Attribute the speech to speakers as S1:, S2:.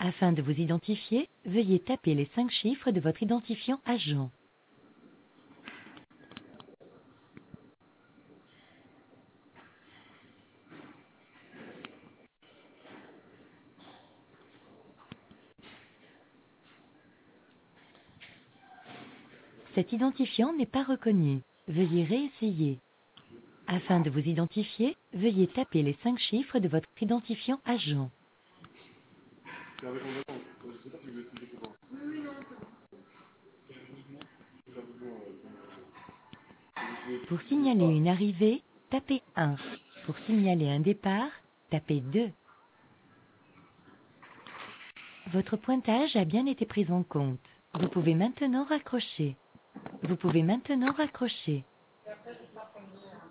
S1: Afin de vous identifier, veuillez taper les 5 chiffres de votre identifiant agent. Cet identifiant n'est pas reconnu. Veuillez réessayer. Afin de vous identifier, veuillez taper les 5 chiffres de votre identifiant agent. Pour signaler une arrivée, tapez 1. Pour signaler un départ, tapez 2. Votre pointage a bien été pris en compte. Vous pouvez maintenant raccrocher. Vous pouvez maintenant raccrocher.